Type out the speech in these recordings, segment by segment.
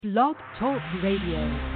Blog Talk Radio.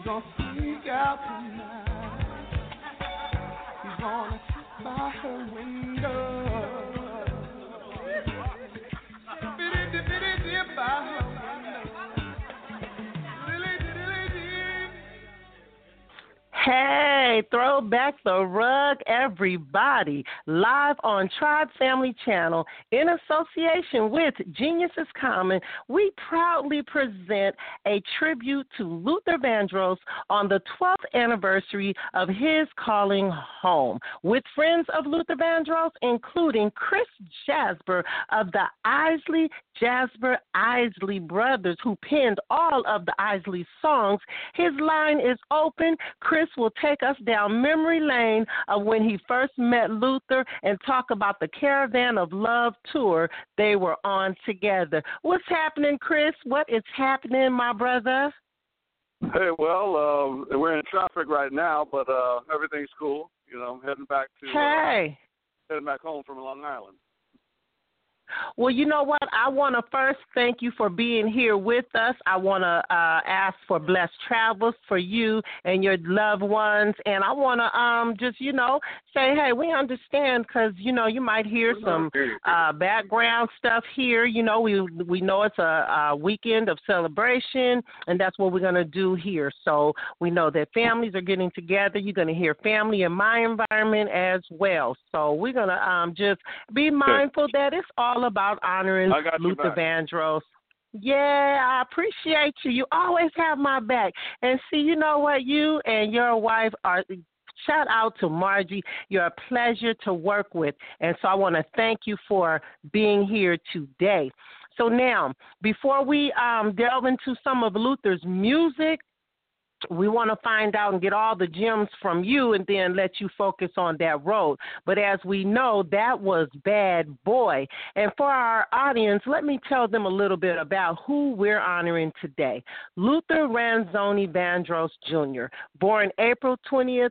gonna sneak out tonight. He's gonna sit by her window. By her Hey, throw back the rug, everybody. Live on Tribe Family Channel in association with Geniuses Common, we proudly present a tribute to Luther Vandross on the 12th anniversary of his calling home, with friends of Luther Vandross, including Chris Jasper of the Isley Jasper Isley Brothers, who penned all of the Isley songs. His line is open. Chris will take us down memory lane of when he first met Luther and talk about the Caravan of Love tour they were on together. What's happening, Chris? What is happening, my brother? Hey, well, we're in traffic right now, but everything's cool. You know, I'm heading back home from Long Island. Well, you know what? I want to first thank you for being here with us. I want to ask for blessed travels for you and your loved ones. And I want to just, say, hey, we understand because, you might hear some background stuff here. We know it's a weekend of celebration, and that's what we're going to do here. So we know that families are getting together. You're going to hear family in my environment as well. So we're going to just be mindful that it's all about honoring Luther Vandross. Yeah, I appreciate you. You always have my back. And see, you know what? You and your wife are, shout out to Margie. You're a pleasure to work with. And so I want to thank you for being here today. So now, before we delve into some of Luther's music, we want to find out and get all the gems from you and then let you focus on that road. But as we know, that was Bad Boy. And for our audience, let me tell them a little bit about who we're honoring today. Luther Ranzoni Vandross Jr., born April 20th,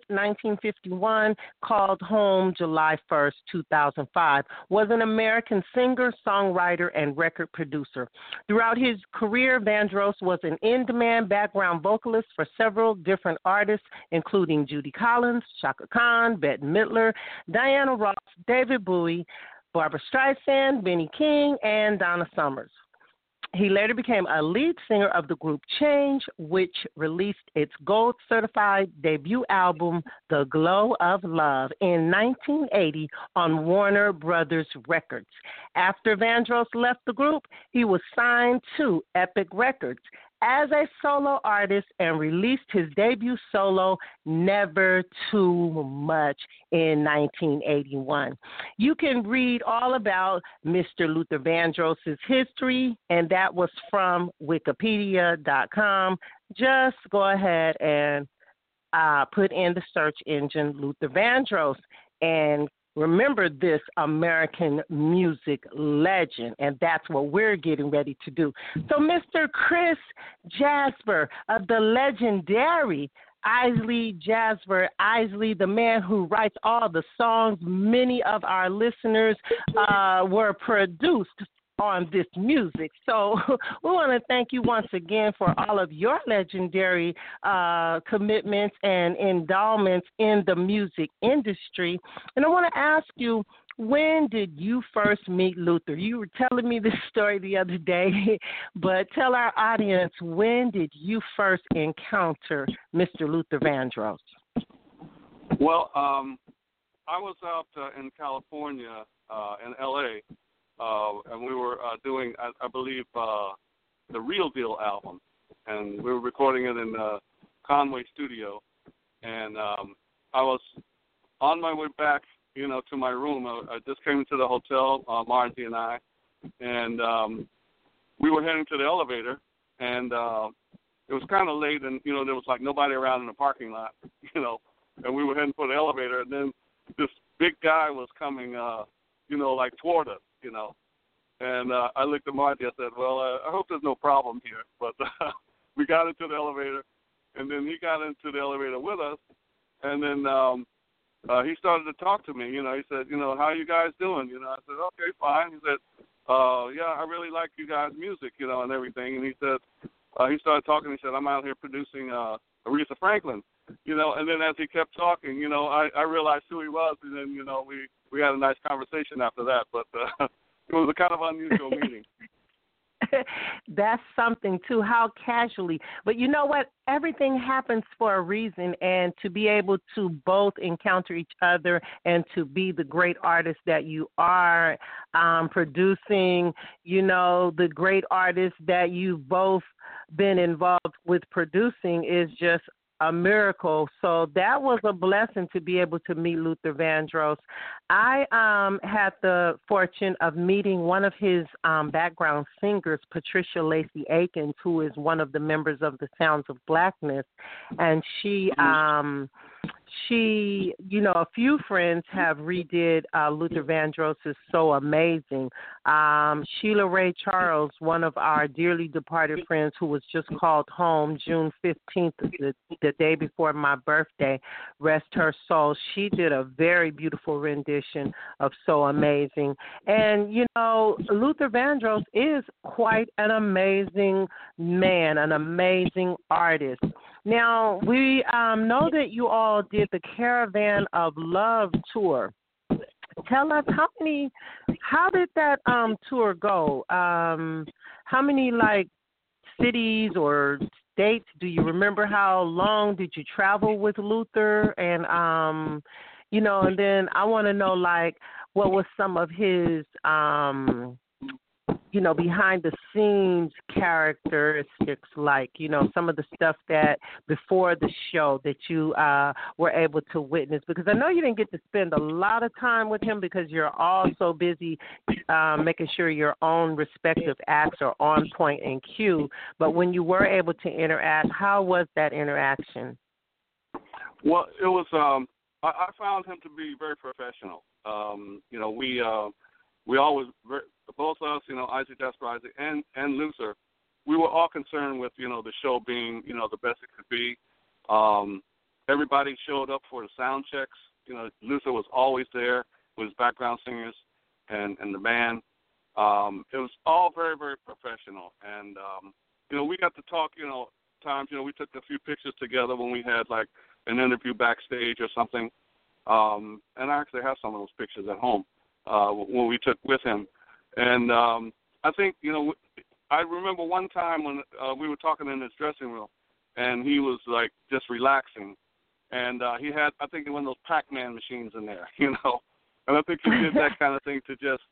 1951, called home July 1st, 2005, was an American singer, songwriter, and record producer. Throughout his career, Vandross was an in-demand background vocalist for several different artists, including Judy Collins, Chaka Khan, Bette Midler, Diana Ross, David Bowie, Barbra Streisand, Benny King, and Donna Summers. He later became a lead singer of the group Change, which released its gold-certified debut album, The Glow of Love, in 1980 on Warner Brothers Records. After Vandross left the group, he was signed to Epic Records as a solo artist and released his debut solo, Never Too Much, in 1981. You can read all about Mr. Luther Vandross's history, and that was from Wikipedia.com. Just go ahead and put in the search engine Luther Vandross and remember this American music legend, and that's what we're getting ready to do. So Mr. Chris Jasper of the legendary Isley Jasper Isley, the man who writes all the songs many of our listeners were produced on this music. So we want to thank you once again for all of your legendary commitments and endowments in the music industry. And I want to ask you, when did you first meet Luther? You were telling me this story the other day, but tell our audience, when did you first encounter Mr. Luther Vandross? Well, I was out in California, in L.A., and we were doing, I believe, the Real Deal album, and we were recording it in the Conway studio, and I was on my way back, to my room. I just came into the hotel, Margie and I, and we were heading to the elevator, and it was kind of late, and, there was, nobody around in the parking lot, and we were heading for the elevator, and then this big guy was coming, toward us, and I looked at Margie. I said, well, I hope there's no problem here. But we got into the elevator, and then he got into the elevator with us, and then he started to talk to me. He said, how are you guys doing? I said, okay, fine. He said, yeah, I really like you guys' music, and everything. And he said, he started talking. He said, "I'm out here producing Aretha Franklin," And then as he kept talking, I realized who he was, and then we had a nice conversation after that. But it was a kind of unusual meeting. That's something, too, how casually. But you know what? Everything happens for a reason, and to be able to both encounter each other and to be the great artist that you are, producing, the great artist that you've both been involved with producing is just a miracle. So that was a blessing to be able to meet Luther Vandross. I had the fortune of meeting one of his background singers, Patricia Lacey Akins, who is one of the members of the Sounds of Blackness. And she, a few friends have redid Luther Vandross is So Amazing. Sheila Ray Charles, one of our dearly departed friends who was just called home June 15th, the day before my birthday, rest her soul. She did a very beautiful rendition of So Amazing. And, Luther Vandross is quite an amazing man, an amazing artist. Now, we know that you all did the Caravan of Love tour. Tell us how did that tour go? How many, cities or states? Do you remember how long did you travel with Luther? And, and then I want to know, what was some of his, behind the scenes characteristics, some of the stuff that before the show that you were able to witness? Because I know you didn't get to spend a lot of time with him because you're all so busy making sure your own respective acts are on point and cue. But when you were able to interact, how was that interaction? Well, it was, I found him to be very professional. We always, both us, Isaac Jasper Isaac and Luther, we were all concerned with, the show being, the best it could be. Everybody showed up for the sound checks. Luther was always there with his background singers and the band. It was all very, very professional. And, we got to talk, times, we took a few pictures together when we had, an interview backstage or something. And I actually have some of those pictures at home. When we took with him. And I think, I remember one time when we were talking in his dressing room, and he was, just relaxing. And he had, I think, one of those Pac-Man machines in there, And I think he did that kind of thing to just,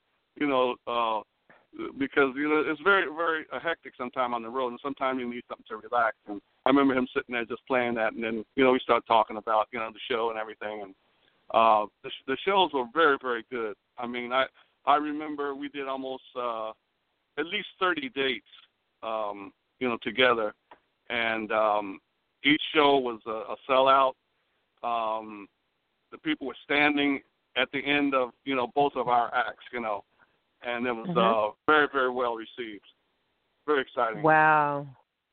because, it's very, very hectic sometime on the road, and sometimes you need something to relax. And I remember him sitting there just playing that, and then, we started talking about, the show and everything. And the shows were very, very good. I mean, I remember we did almost at least 30 dates, together, and each show was a sellout. The people were standing at the end of, both of our acts, and it was very, very well received. Very exciting. Wow.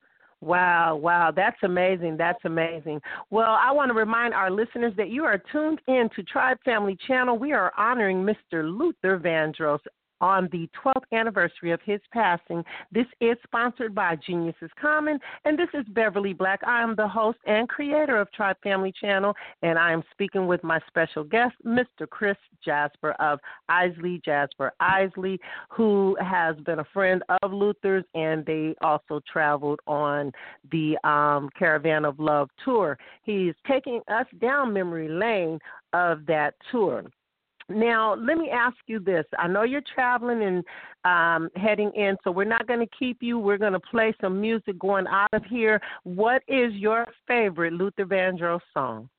Wow. That's amazing. Well, I want to remind our listeners that you are tuned in to Tribe Family Channel. We are honoring Mr. Luther Vandross on the 12th anniversary of his passing. This is sponsored by Geniuses Common, and this is Beverly Black. I am the host and creator of Tribe Family Channel, and I am speaking with my special guest, Mr. Chris Jasper of Isley Jasper Isley, who has been a friend of Luther's, and they also traveled on the Caravan of Love tour. He's taking us down memory lane of that tour. Now, let me ask you this. I know you're traveling and heading in, so we're not going to keep you. We're going to play some music going out of here. What is your favorite Luther Vandross song?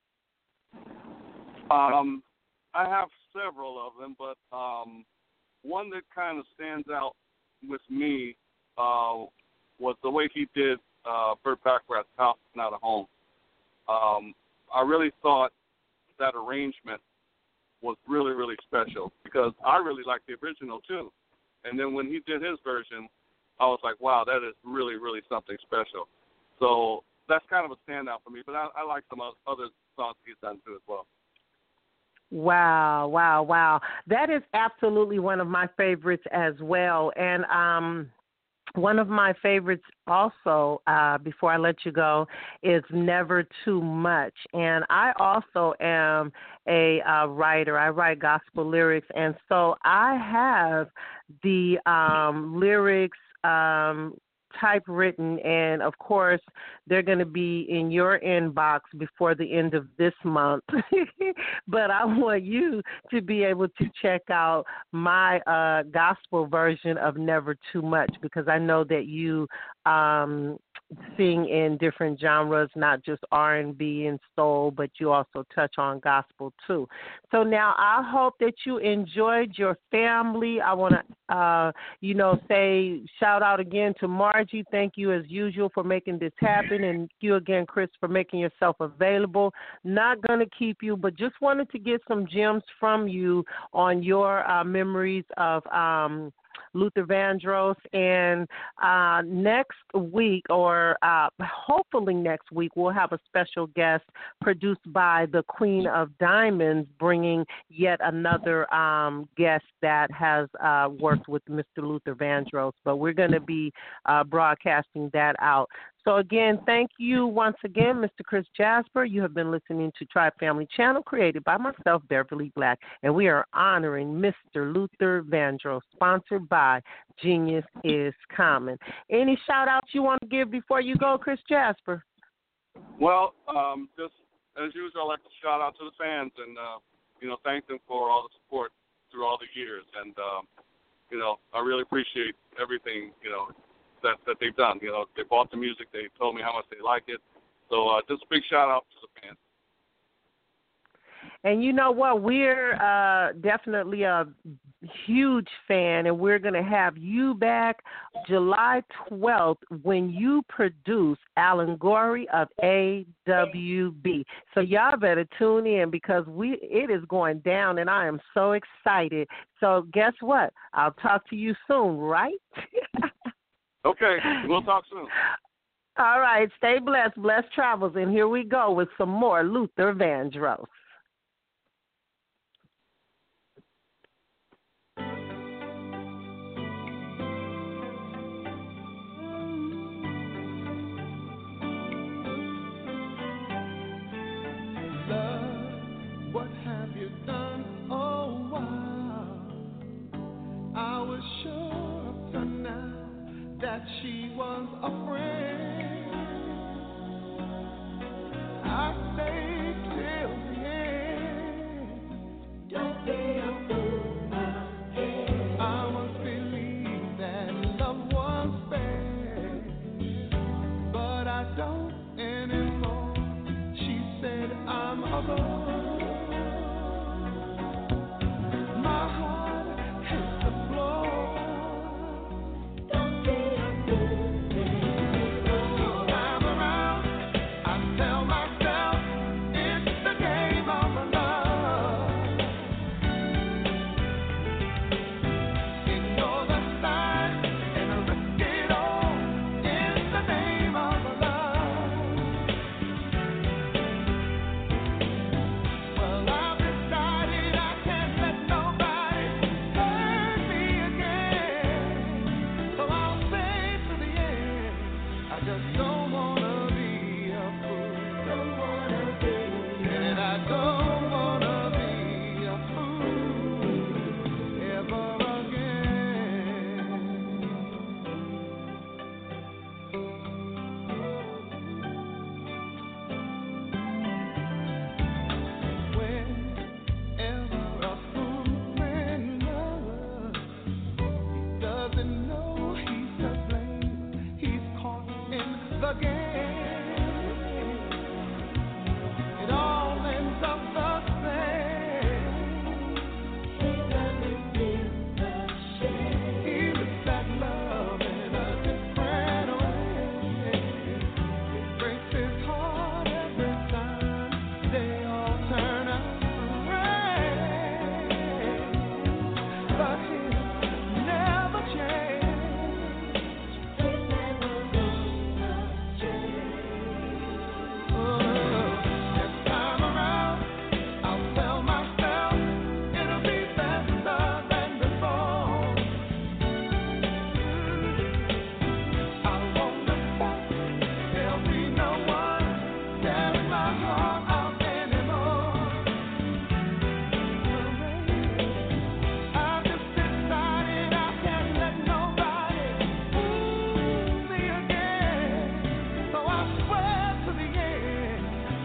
I have several of them, but one that kind of stands out with me was the way he did Burt Bacharach's House Not a Home. I really thought that arrangement was really, really special because I really liked the original too. And then when he did his version, I was like, wow, that is really, really something special. So that's kind of a standout for me. But I like some other songs he's done too as well. Wow. That is absolutely one of my favorites as well. And one of my favorites also, before I let you go, is Never Too Much. And I also am a writer. I write gospel lyrics. And so I have the lyrics typewritten, and of course they're going to be in your inbox before the end of this month. But I want you to be able to check out my gospel version of Never Too Much, because I know that you sing in different genres, not just R&B and soul, but you also touch on gospel too. So now I hope that you enjoyed your family. I want to, say shout out again to Margie. Thank you as usual for making this happen, and you again, Chris, for making yourself available. Not going to keep you, but just wanted to get some gems from you on your memories of Luther Vandross. And next week, or hopefully next week, we'll have a special guest produced by the Queen of Diamonds, bringing yet another guest that has worked with Mr. Luther Vandross. But we're going to be broadcasting that out. So, again, thank you once again, Mr. Chris Jasper. You have been listening to Tribe Family Channel, created by myself, Beverly Black, and we are honoring Mr. Luther Vandross, sponsored by Genius is Common. Any shout-outs you want to give before you go, Chris Jasper? Well, just as usual, I'd like to shout out to the fans and, thank them for all the support through all the years. And, I really appreciate everything, that they've done. They bought the music. They told me how much they like it. So just a big shout-out to the fans. And you know what? We're definitely a huge fan, and we're going to have you back July 12th when you produce Allegory of AWB. So y'all better tune in, because it is going down, and I am so excited. So guess what? I'll talk to you soon, right? Okay, we'll talk soon. All right, stay blessed, blessed travels, and here we go with some more Luther Vandross. Love, what have you done? Oh, wow. I was sure up to now that she was a friend. I stayed till the end. Don't be a fool, my head. I must believe that love was fair, but I don't anymore. She said I'm alone. My heart hits the floor.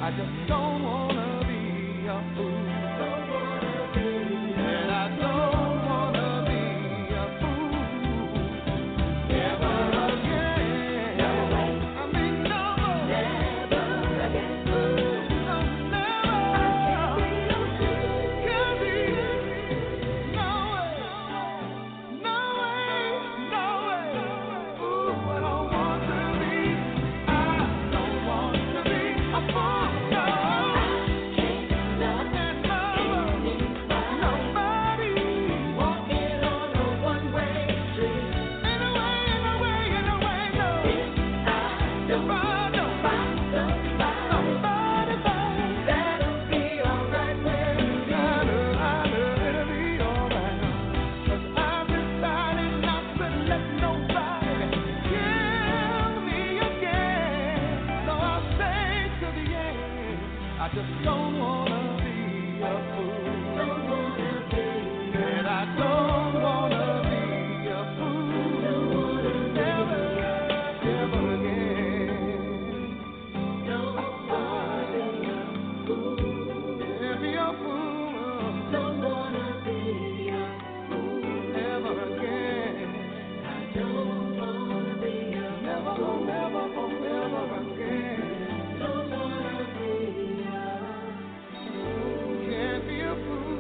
I just don't wanna be a fool. And I don't wanna be a fool. Never again. I mean, no more. Never again. No, never. Can't be. No way. No way. No way. Ooh, I don't want to be. I don't want to be a fool. No. Nobody walking on a one-way street. In a way, no. If I don't find somebody that'll be alright with me, I know it'll be alright. 'Cause I've decided not to let nobody kill me again. So I'll stay to the end. I just don't wanna be a fool. And I don't wanna be a fool. Never again. Be a fool. Don't wanna be a fool. Never again. I don't wanna be a fool. Never again. Don't wanna be a fool. Can't be a fool.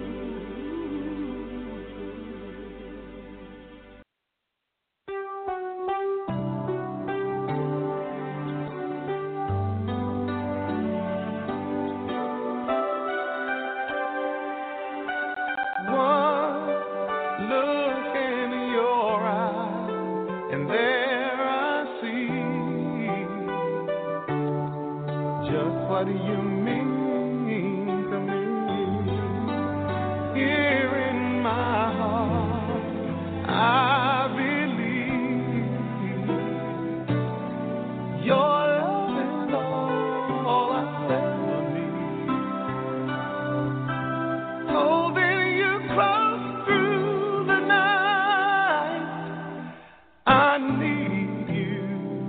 One look in your eyes, and there I see just what you mean to me. Here in my heart, I believe your love is all I ever need. Holding you close through the night, I need you.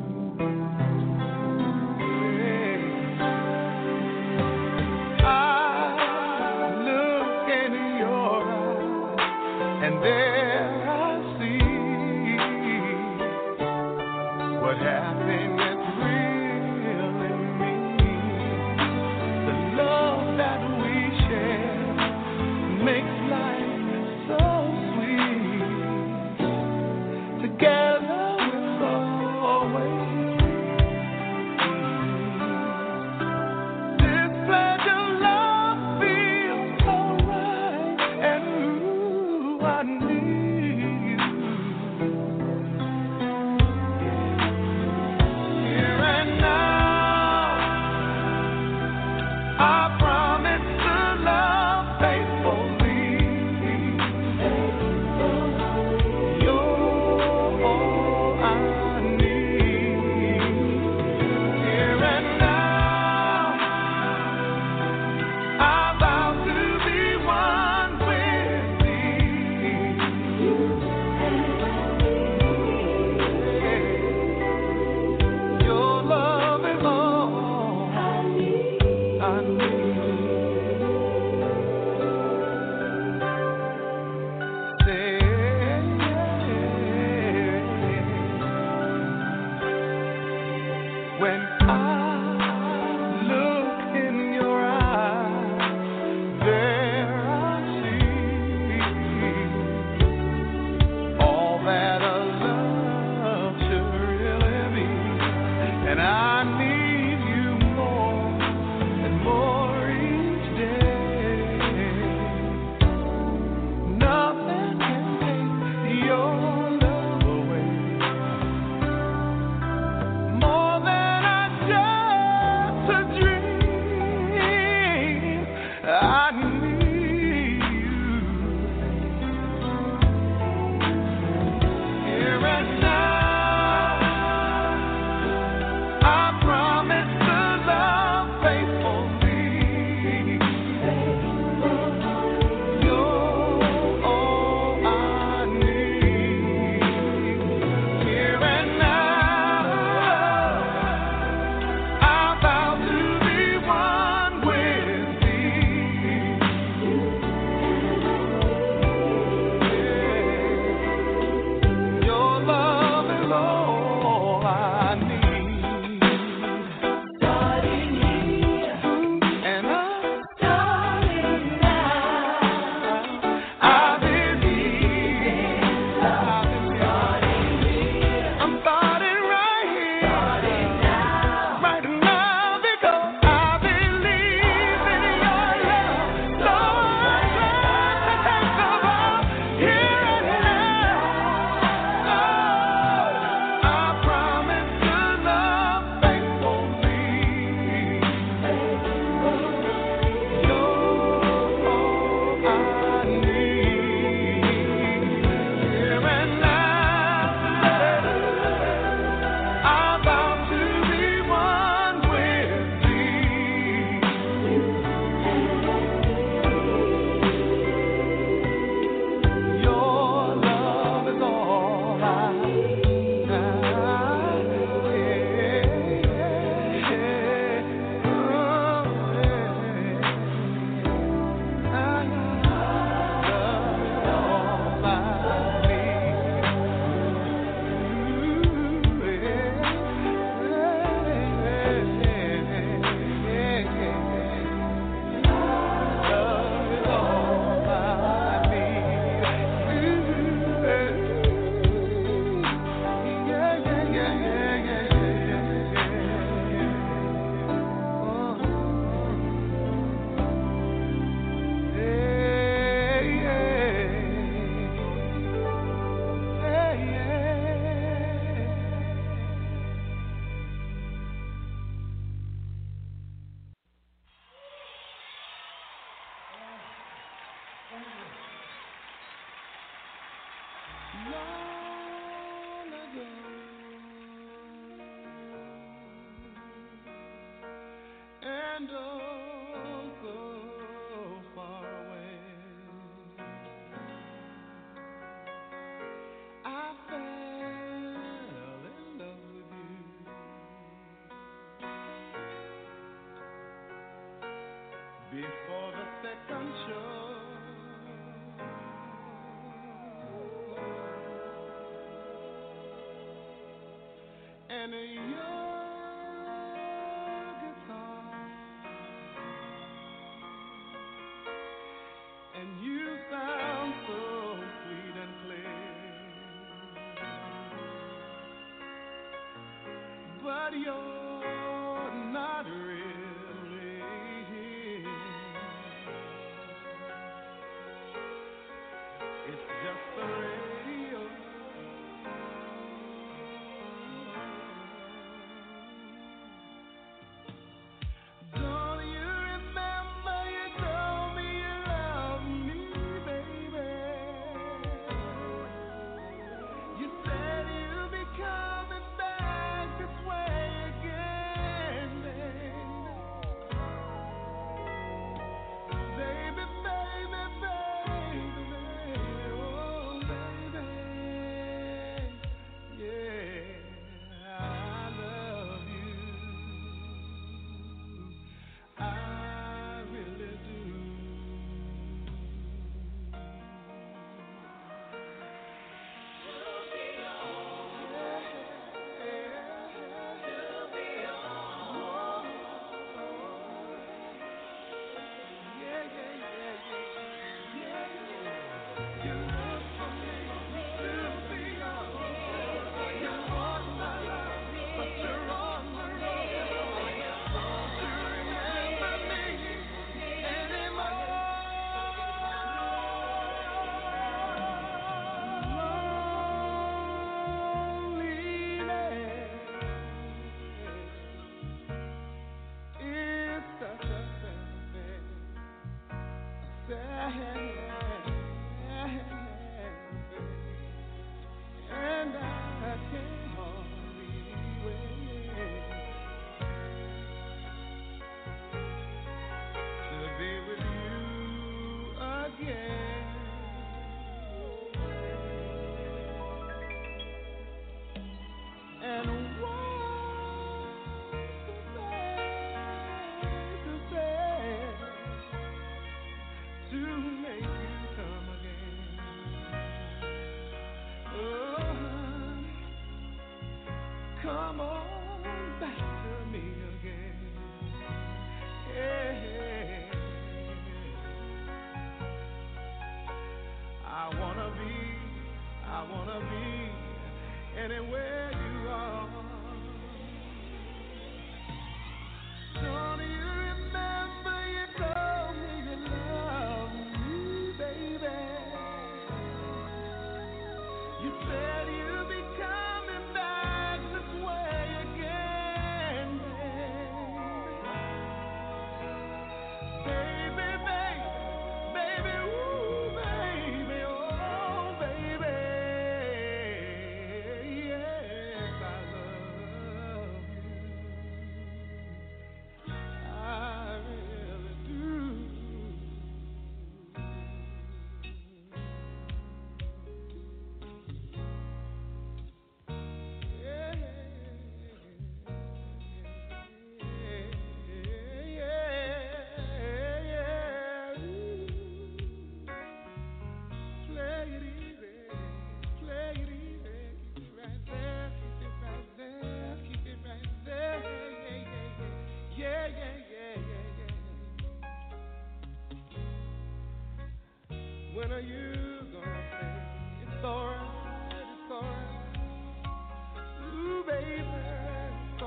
I look in your eyes, and there I see what happiness really means. The love that we share makes life so sweet. Together we're always this pledge of love feels so right, and ooh, I need you. Here and now, I promise to love faithfully. You're all I need. Here and now, I vow to be one with thee. Your love is all I need. Say, when I look in your eyes, there I see all that a love should really be. And I need you more and more before the second show. And your guitar, and you sound so sweet and clear, but you're not really here. It's just the radio. Don't you remember you told me you loved me, baby? You said you'd be coming back this way again, baby. Baby, baby, baby, baby, oh baby, yeah, I love you, I really do. And I can't hardly wait to be with you again. And what to say to make you come again. Oh, come on back to me again. Yeah. I wanna be anywhere you are. Don't you remember you told me you love me, baby? You said you'd be coming back this way again, baby, baby, baby, ooh, baby, oh, baby, yes, I love you, I really do. When are you gonna say it's alright, it's alright? Ooh, baby, it's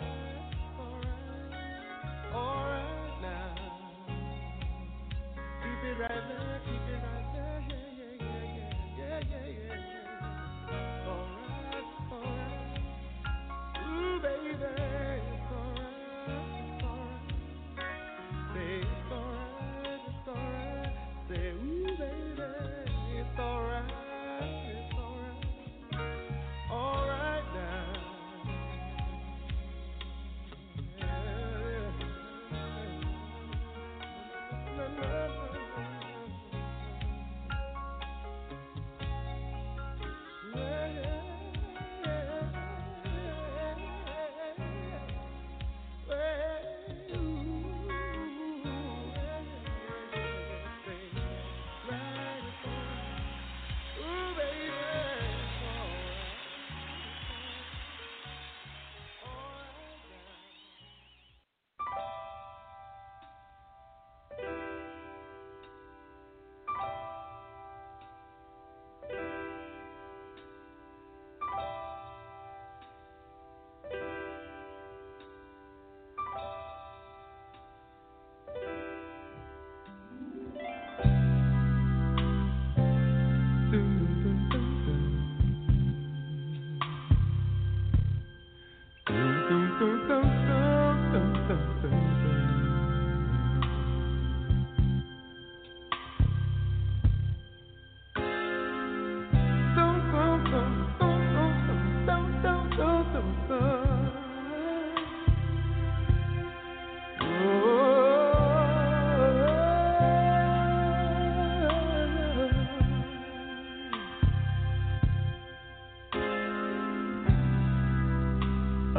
alright now. Keep it right there, keep it right there, yeah. Alright. Ooh, baby, it's alright. Say it's alright. Say, ooh, baby, it's alright. Alright now.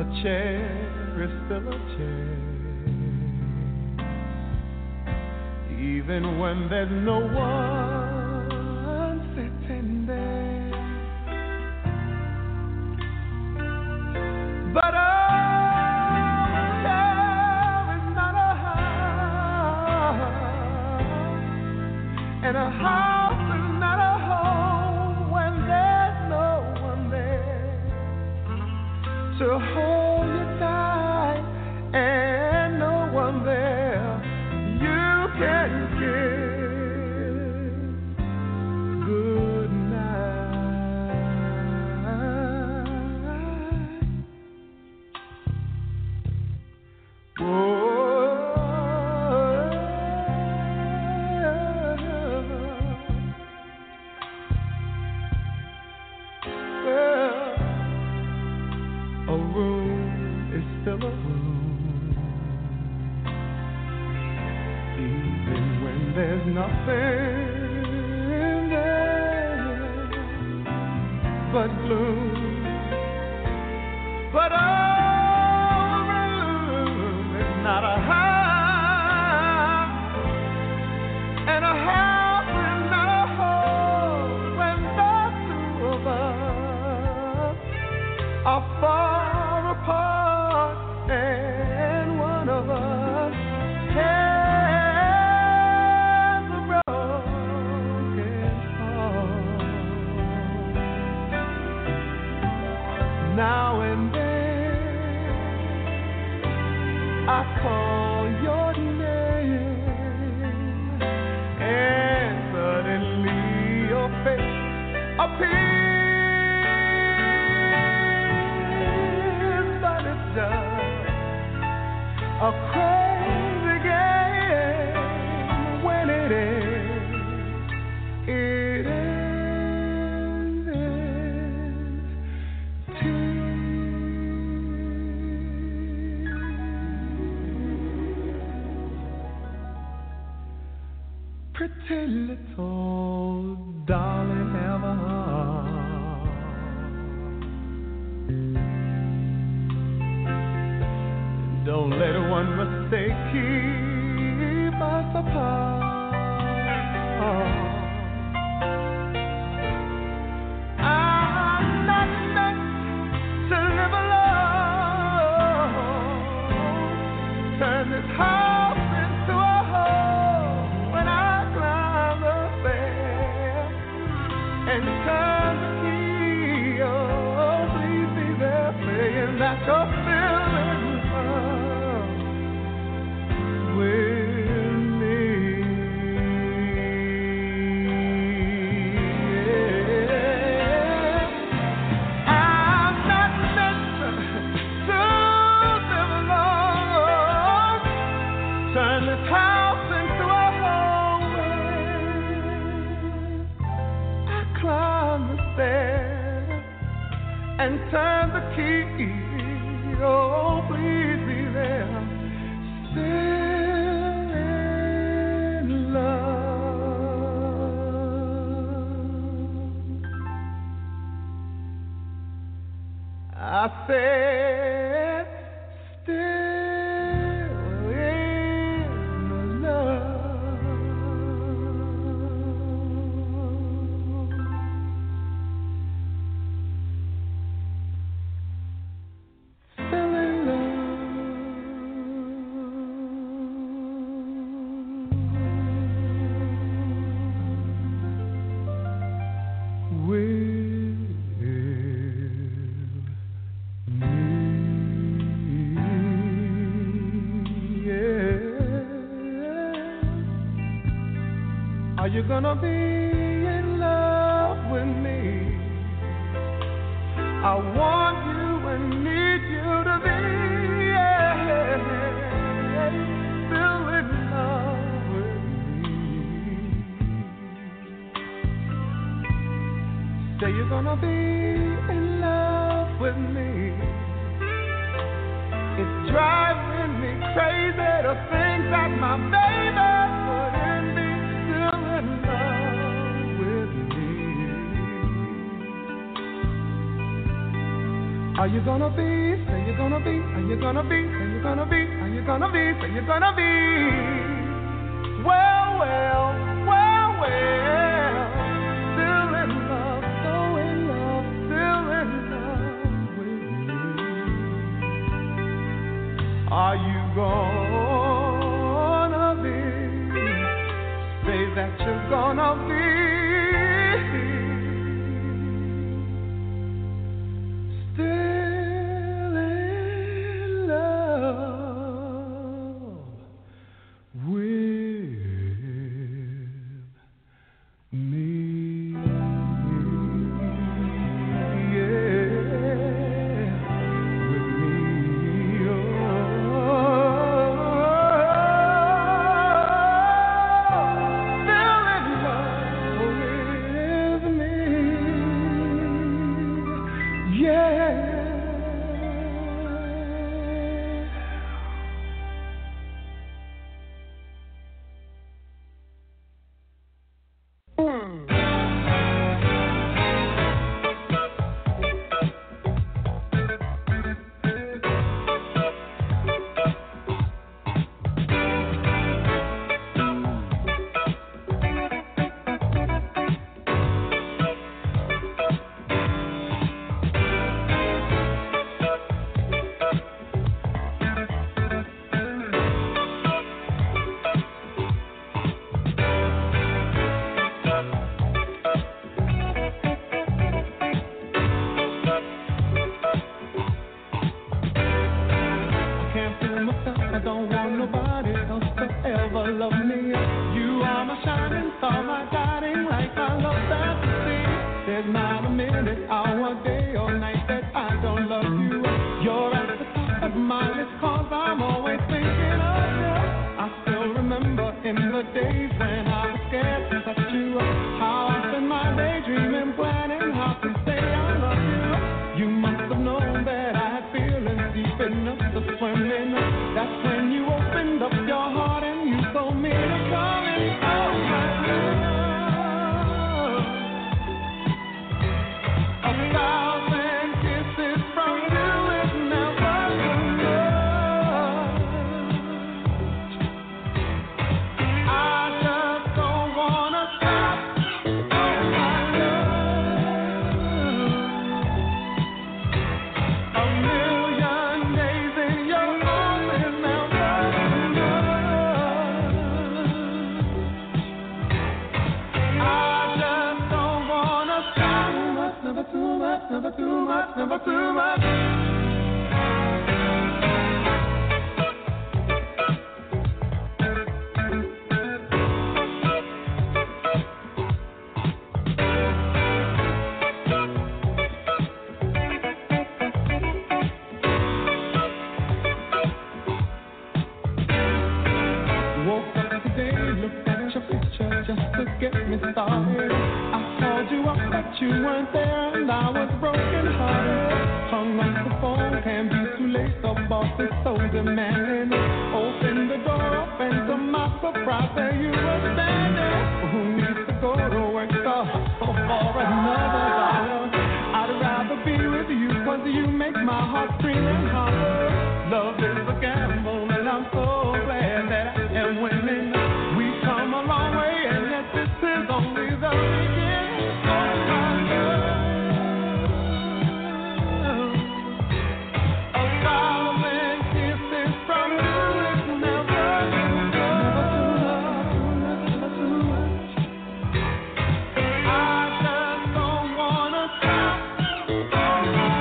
chair is still a chair, even when there's no one sitting there. But a chair is not a house, and a house is not a home when there's no one there to hold you tight, and no one there you can kiss good night. A room is still a room, even when there's nothing there but gloom. But a room is not a house, and a house is not a home when the two of us are far apart, and one of us has a broken heart. Now and then I call your name, and suddenly your face appears, but it's just a crazy game. When it ends in tears. Pretty little darling, have a heart. Don't let one mistake keep us apart. I'm not meant to live alone. Turn this house into a home when I climb the stairs and turn the key. Oh, please be there, saying that you're still in love with me. Yeah. I'm not meant to live alone. Turn this house into a home when I climb the stairs and turn the key. Oh, please be there, still in love. I said, still in love. Still in love with me. Yeah. Are you gonna be in love with me? I want you and need you to be, yeah, still in love with me. Say you're gonna be in love with me. It's driving me crazy to think that my baby couldn't be still in love with me. Are you gonna be? Say you gonna be? Are you gonna be? Are you gonna be? Are you gonna be? Are you gonna be? Well, well, well, well. Still in love, so in love, still in love with me. Are you gonna be? Say that you're gonna be. Still in love with me.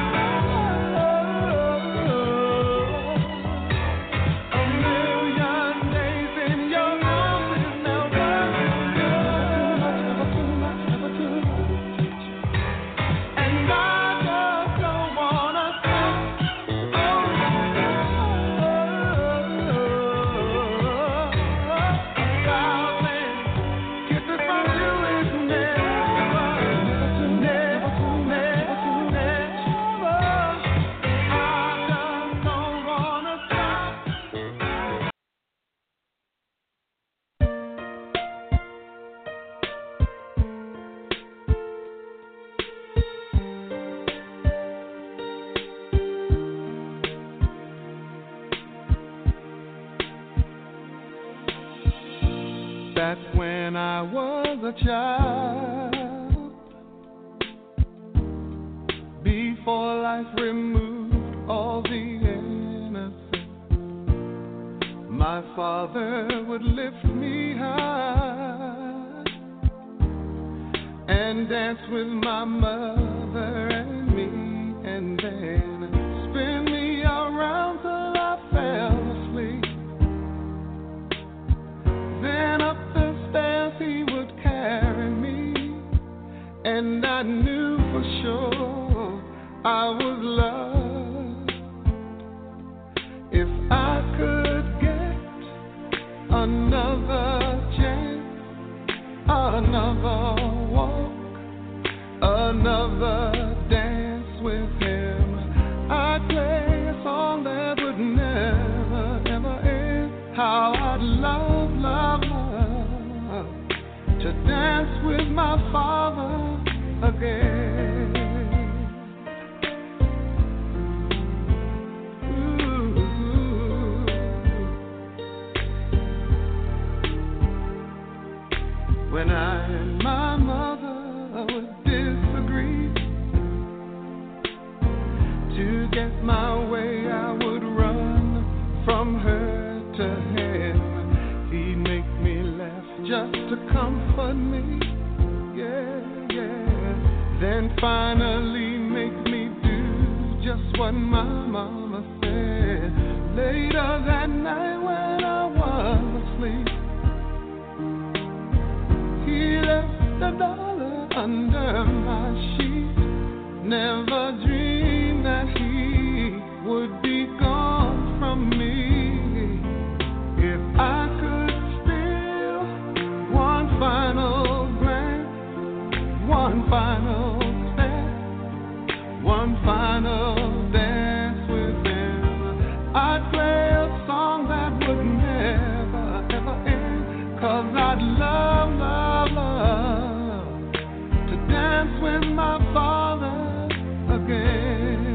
A million that when I was a child, before life removed all the innocence, my father would lift me high and dance with my mother and me, and then spin me around till I fell asleep. Then up the stairs he would carry me, and I knew for sure I was loved. If I could get another chance, another walk, another dance with him, I'd play a song that would never, ever end. How I'd love, love, love to dance with my father again. When I and my mother would disagree, to get my way I would run from her to him. He'd make me laugh just to comfort me, yeah, yeah. Then finally make me do just what my mama said. Later that night when I was asleep, he left $1 under my sheet. Never dreamed that he would be gone from me. If I could steal one final glance, one final step, one final dance with him, I'd play a song that would never, ever end. 'Cause I'd love, love, love to dance with my father again.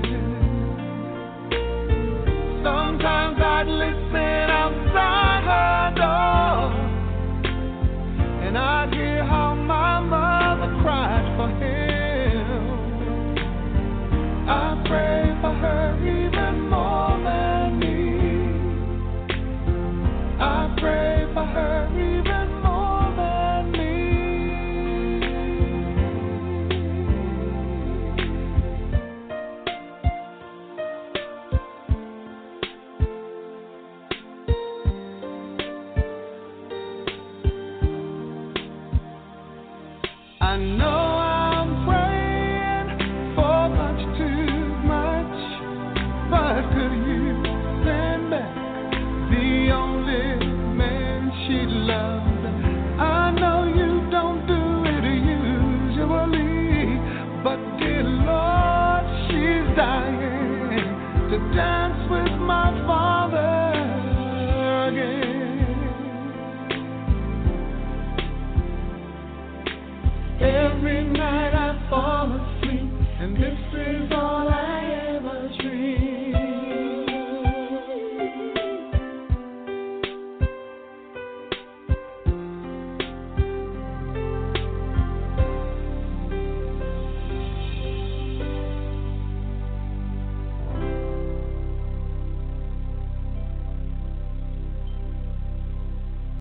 Sometimes I'd listen outside her door, and I'd hear how my mother cried for him. I pray for her even more than me. I pray for her even more than me. I know